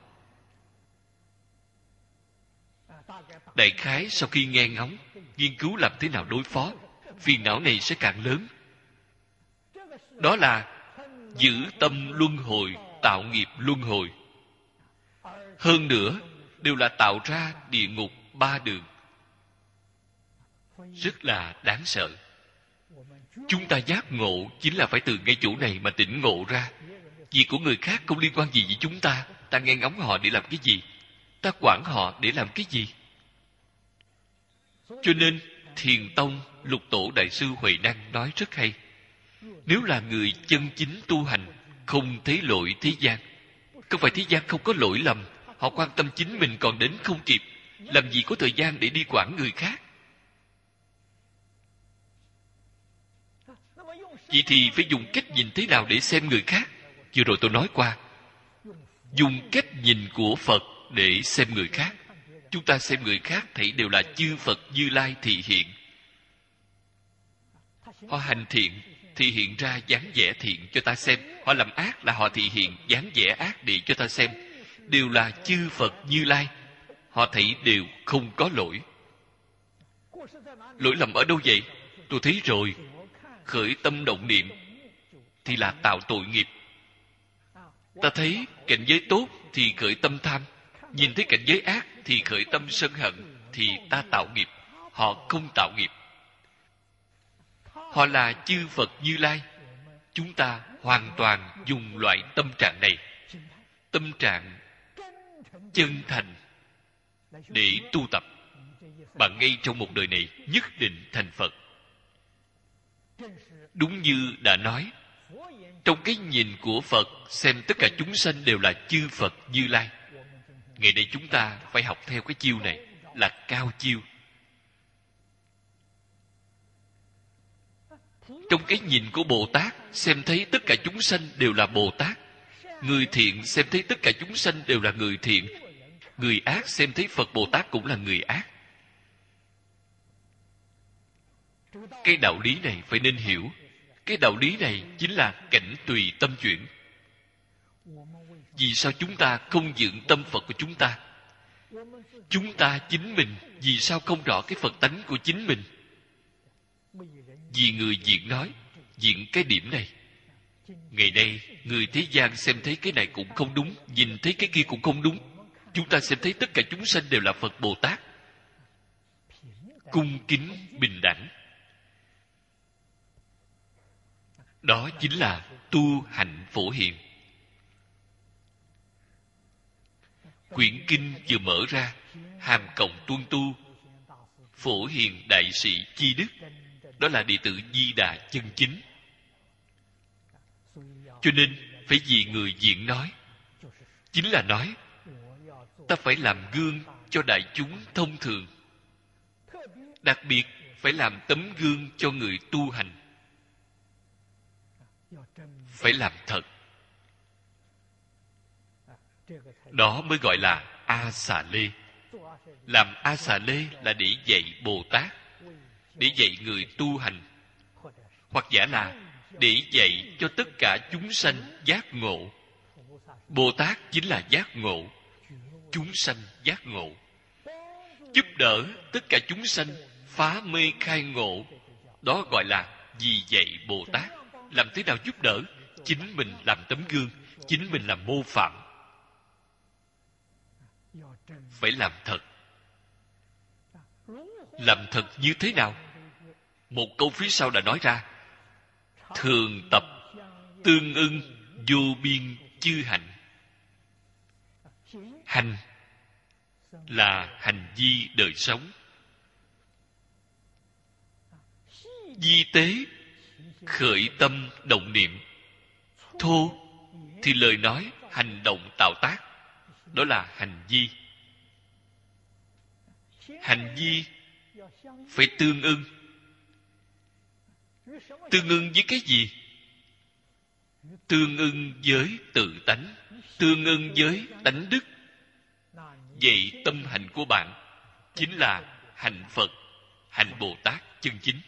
Đại khái sau khi nghe ngóng, nghiên cứu làm thế nào đối phó, phiền não này sẽ càng lớn. Đó là giữ tâm luân hồi, tạo nghiệp luân hồi. Hơn nữa, đều là tạo ra địa ngục ba đường. Rất là đáng sợ. Chúng ta giác ngộ chính là phải từ ngay chỗ này mà tỉnh ngộ ra. Việc của người khác không liên quan gì với chúng ta. Ta nghe ngóng họ để làm cái gì? Ta quản họ để làm cái gì? Cho nên Thiền Tông Lục Tổ Đại sư Huệ Năng nói rất hay. Nếu là người chân chính tu hành, không thấy lỗi thế gian. Không phải thế gian không có lỗi lầm, họ quan tâm chính mình còn đến không kịp, làm gì có thời gian để đi quản người khác. Vậy thì phải dùng cách nhìn thế nào để xem người khác? Vừa rồi tôi nói qua, dùng cách nhìn của Phật để xem người khác. Chúng ta xem người khác thấy đều là chư Phật Như Lai thị hiện. Họ hành thiện thì hiện ra dáng vẻ thiện cho ta xem. Họ làm ác là họ thị hiện dáng vẻ ác để cho ta xem. Đều là chư Phật Như Lai. Họ thấy đều không có lỗi. Lỗi lầm ở đâu vậy? Tôi thấy rồi. Khởi tâm động niệm thì là tạo tội nghiệp. Ta thấy cảnh giới tốt thì khởi tâm tham. Nhìn thấy cảnh giới ác thì khởi tâm sân hận. Thì ta tạo nghiệp. Họ không tạo nghiệp. Họ là chư Phật Như Lai. Chúng ta hoàn toàn dùng loại tâm trạng này, tâm trạng chân thành để tu tập. Bạn ngay trong một đời này nhất định thành Phật. Đúng như đã nói, trong cái nhìn của Phật xem tất cả chúng sanh đều là chư Phật Như Lai. Ngày nay chúng ta phải học theo cái chiêu này, là cao chiêu. Trong cái nhìn của Bồ Tát xem thấy tất cả chúng sanh đều là Bồ Tát. Người thiện xem thấy tất cả chúng sanh đều là người thiện. Người ác xem thấy Phật Bồ Tát cũng là người ác. Cái đạo lý này phải nên hiểu. Cái đạo lý này chính là cảnh tùy tâm chuyển. Vì sao chúng ta không dựng tâm Phật của chúng ta? Chúng ta chính mình vì sao không rõ cái Phật tánh của chính mình? Vì người diện nói, diện cái điểm này. Ngày nay, người thế gian xem thấy cái này cũng không đúng, nhìn thấy cái kia cũng không đúng. Chúng ta xem thấy tất cả chúng sanh đều là Phật Bồ Tát. Cung kính, bình đẳng. Đó chính là tu hạnh phổ hiền. Quyển kinh vừa mở ra, hàm cộng tuân tu, phổ hiền đại sĩ chi đức. Đó là đệ tử Di Đà chân chính. Cho nên phải vì người diện nói, chính là nói ta phải làm gương cho đại chúng thông thường. Đặc biệt phải làm tấm gương cho người tu hành. Phải làm thật. Đó mới gọi là A Xà Lê. Làm A Xà Lê là để dạy Bồ Tát, để dạy người tu hành, hoặc giả là để dạy cho tất cả chúng sanh giác ngộ. Bồ Tát chính là giác ngộ, chúng sanh giác ngộ. Giúp đỡ tất cả chúng sanh phá mê khai ngộ. Đó gọi là vì dạy Bồ Tát. Làm thế nào giúp đỡ? Chính mình làm tấm gương, chính mình làm mô phạm. Phải làm thật. Làm thật như thế nào? Một câu phía sau đã nói ra: thường tập tương ưng vô biên chư hạnh. Hành là hành vi đời sống. Vi tế khởi tâm động niệm. Thô thì lời nói, hành động tạo tác. Đó là hành vi. Hành vi phải tương ưng. Tương ưng với cái gì? Tương ưng với tự tánh, tương ưng với tánh đức. Vậy tâm hành của bạn chính là hành Phật, hành Bồ Tát chân chính.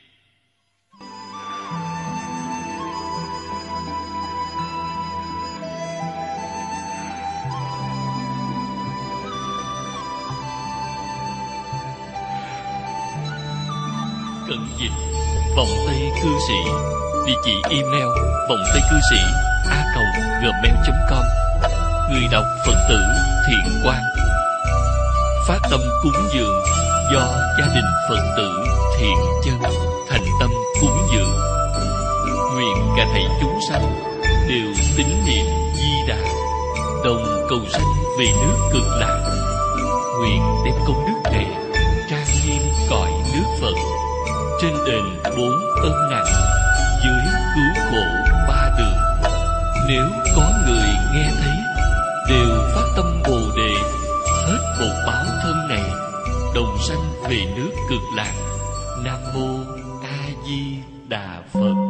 Cẩn dịch vọng tây cư sĩ. Địa chỉ email vọng tây cư sĩ a còng gmail chấm com. Người đọc Phật tử Thiện Quang. Phát tâm cúng dường do gia đình Phật tử Thiện Chân thành tâm cúng dường. Nguyện cả thảy chúng sanh đều tín niệm Di Đà, đồng cầu sanh về nước Cực Lạc. Nguyện đem công đức này trang nghiêm cõi nước Phật, trên đền bốn ơn nặng, dưới cứu khổ ba đường. Nếu có người nghe thấy đều phát tâm Bồ Đề, hết một báo thân này, đồng sanh về nước Cực Lạc. Nam mô A Di Đà Phật.